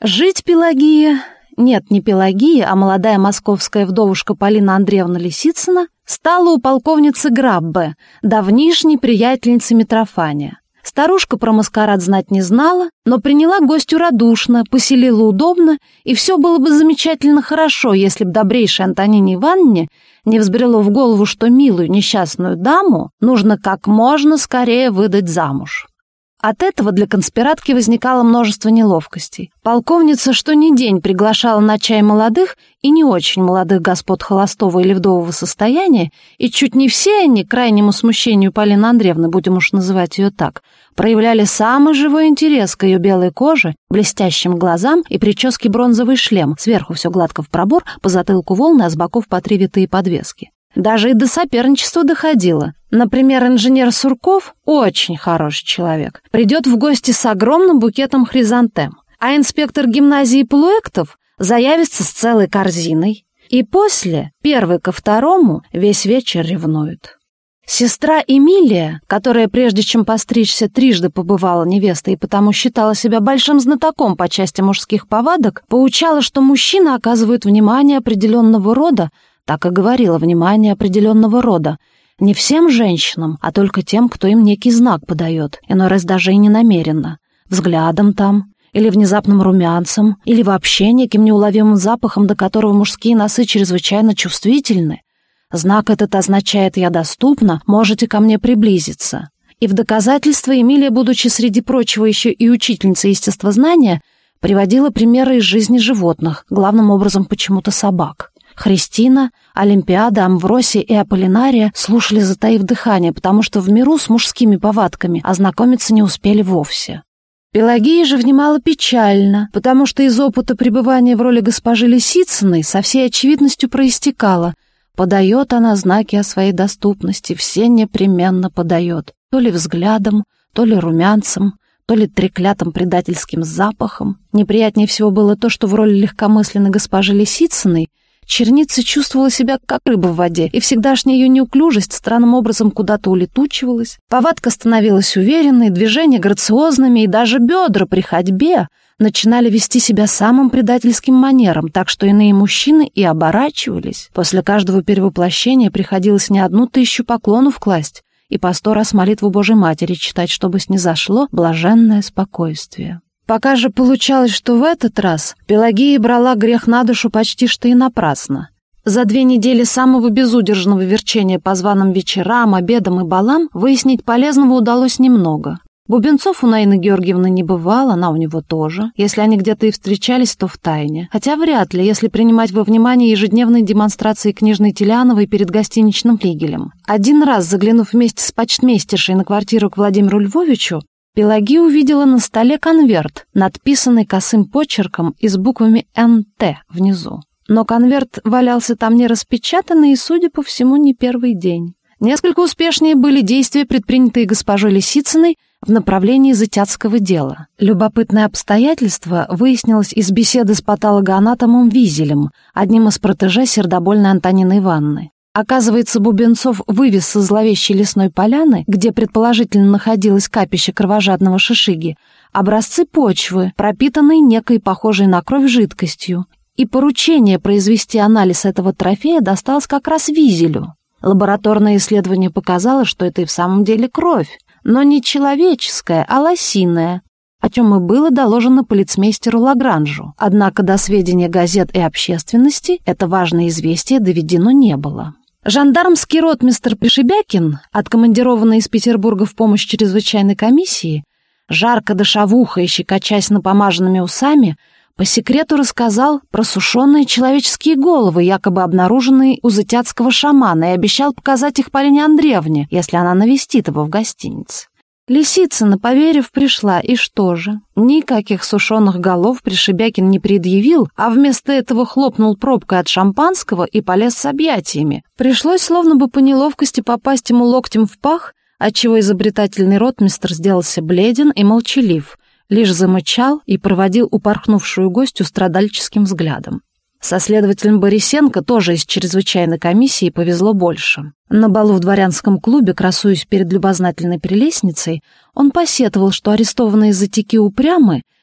Жить Пелагия, нет, не Пелагия, а молодая московская вдовушка Полина Андреевна Лисицына стала у полковницы Граббе, давнишней приятельницы Митрофания. Старушка про маскарад знать не знала, но приняла гостю радушно, поселила удобно, и все было бы замечательно хорошо, если б добрейшей Антонине Ивановне не взбрело в голову, что милую несчастную даму нужно как можно скорее выдать замуж. От этого для конспиратки возникало множество неловкостей. Полковница что ни день приглашала на чай молодых и не очень молодых господ холостого или вдового состояния, и чуть не все они, к крайнему смущению Полины Андреевны, будем уж называть ее так, проявляли самый живой интерес к ее белой коже, блестящим глазам и прическе бронзовый шлем, сверху все гладко в пробор, по затылку волны, а с боков по 3 витые подвески. Даже и до соперничества доходило. Например, инженер Сурков, очень хороший человек, придет в гости с огромным букетом хризантем, а инспектор гимназии Полуэктов заявится с целой корзиной, и после, первый ко второму, весь вечер ревнует. Сестра Эмилия, которая прежде чем постричься трижды побывала невестой и потому считала себя большим знатоком по части мужских повадок, поучала, что мужчины оказывают внимание определенного рода, так и говорила, внимание определенного рода, не всем женщинам, а только тем, кто им некий знак подает, иной раз даже и ненамеренно, взглядом там, или внезапным румянцем, или вообще неким неуловимым запахом, до которого мужские носы чрезвычайно чувствительны. Знак этот означает «я доступна, можете ко мне приблизиться». И в доказательство Эмилия, будучи среди прочего еще и учительницей естествознания, приводила примеры из жизни животных, главным образом почему-то собак. Христина, Олимпиада, Амвросия и Аполлинария слушали, затаив дыхание, потому что в миру с мужскими повадками ознакомиться не успели вовсе. Пелагея же внимала печально, потому что из опыта пребывания в роли госпожи Лисицыной со всей очевидностью проистекало: подает она знаки о своей доступности, все непременно подает, то ли взглядом, то ли румянцем, то ли треклятым предательским запахом. Неприятнее всего было то, что в роли легкомысленной госпожи Лисицыной черница чувствовала себя как рыба в воде, и всегдашняя ее неуклюжесть странным образом куда-то улетучивалась. Повадка становилась уверенной, движения грациозными, и даже бедра при ходьбе начинали вести себя самым предательским манером, так что иные мужчины и оборачивались. После каждого перевоплощения приходилось не 1000 поклонов класть и по 100 раз молитву Божьей Матери читать, чтобы снизошло блаженное спокойствие. Пока же получалось, что в этот раз Пелагея брала грех на душу почти что и напрасно. За 2 недели самого безудержного верчения по званым вечерам, обедам и балам выяснить полезного удалось немного. Бубенцов у Наины Георгиевны не бывало, она у него тоже. Если они где-то и встречались, то втайне. Хотя вряд ли, если принимать во внимание ежедневные демонстрации книжной Телиановой перед гостиничным флигелем. Один раз, заглянув вместе с почтмейстершей на квартиру к Владимиру Львовичу, Пелагея увидела на столе конверт, надписанный косым почерком и с буквами «НТ» внизу. Но конверт валялся там не распечатанный и, судя по всему, не первый день. Несколько успешнее были действия, предпринятые госпожой Лисицыной в направлении затятского дела. Любопытное обстоятельство выяснилось из беседы с патологоанатомом Визелем, одним из протеже сердобольной Антонины Ивановны. Оказывается, Бубенцов вывез со зловещей лесной поляны, где предположительно находилось капище кровожадного шишиги, образцы почвы, пропитанные некой похожей на кровь жидкостью, и поручение произвести анализ этого трофея досталось как раз Визелю. Лабораторное исследование показало, что это и в самом деле кровь, но не человеческая, а лосиная, о чем и было доложено полицмейстеру Лагранжу. Однако до сведения газет и общественности это важное известие доведено не было. Жандармский ротмистр Пришибякин, откомандированный из Петербурга в помощь чрезвычайной комиссии, жарко дышавуха и щекочась напомаженными усами, по секрету рассказал про сушеные человеческие головы, якобы обнаруженные у затятского шамана, и обещал показать их Полине Андреевне, если она навестит его в гостинице. Лисицына, поверив, пришла, и что же? Никаких сушеных голов Пришибякин не предъявил, а вместо этого хлопнул пробкой от шампанского и полез с объятиями. Пришлось словно бы по неловкости попасть ему локтем в пах, отчего изобретательный ротмистр сделался бледен и молчалив, лишь замычал и проводил упорхнувшую гостью страдальческим взглядом. Со следователем Борисенко тоже из чрезвычайной комиссии повезло больше. На балу в дворянском клубе, красуясь перед любознательной прелестницей, он посетовал, что арестованные затяки упрямы,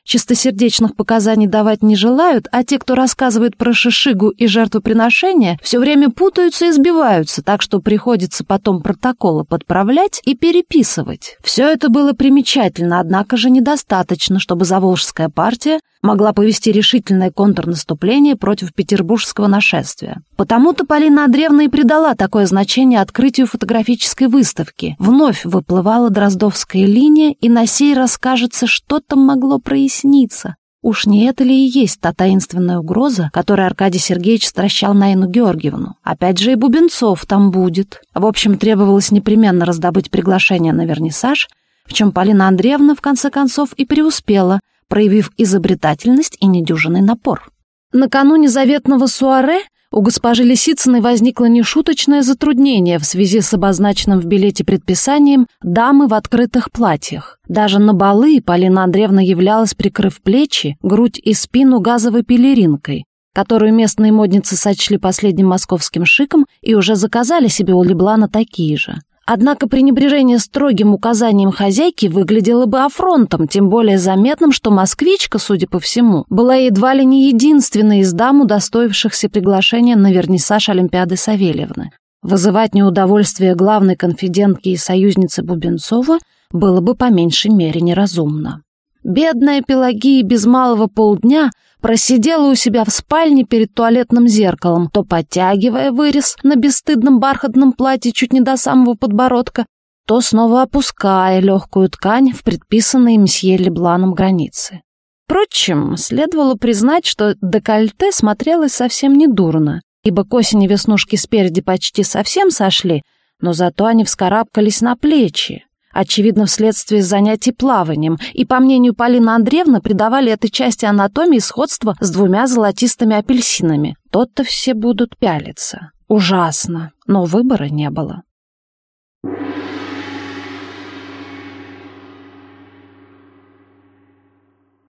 чистосердечных показаний давать не желают, а те, кто рассказывает про шишигу и жертвоприношения, все время путаются и сбиваются, так что приходится потом протоколы подправлять и переписывать. Все это было примечательно, однако же недостаточно, чтобы Заволжская партия могла повести решительное контрнаступление против петербургского нашествия. Потому-то Полина Андреевна и придала такое значение открытию фотографической выставки. Вновь выплывала Дроздовская линия, и на сей раз, кажется, что-то могло проясниться. Уж не это ли и есть та таинственная угроза, которой Аркадий Сергеевич стращал на Инну Георгиевну? Опять же и Бубенцов там будет. В общем, требовалось непременно раздобыть приглашение на вернисаж, в чем Полина Андреевна, в конце концов, и преуспела, проявив изобретательность и недюжинный напор. Накануне заветного суаре у госпожи Лисицыной возникло нешуточное затруднение в связи с обозначенным в билете предписанием дамы в открытых платьях. Даже на балы Полина Андреевна являлась, прикрыв плечи, грудь и спину газовой пелеринкой, которую местные модницы сочли последним московским шиком и уже заказали себе у Леблана такие же. Однако пренебрежение строгим указанием хозяйки выглядело бы афронтом, тем более заметным, что москвичка, судя по всему, была едва ли не единственной из дам, удостоившихся приглашения на вернисаж Олимпиады Савельевны. Вызывать неудовольствие главной конфидентки и союзницы Бубенцова было бы по меньшей мере неразумно. Бедная Пелагия без малого полдня просидела у себя в спальне перед туалетным зеркалом, то подтягивая вырез на бесстыдном бархатном платье чуть не до самого подбородка, то снова опуская легкую ткань в предписанные мсье Лебланом границы. Впрочем, следовало признать, что декольте смотрелось совсем недурно, ибо к осени веснушки спереди почти совсем сошли, но зато они вскарабкались на плечи, очевидно, вследствие занятий плаванием, и, по мнению Полины Андреевны, придавали этой части анатомии сходство с двумя золотистыми апельсинами. То-то все будут пялиться. Ужасно, но выбора не было.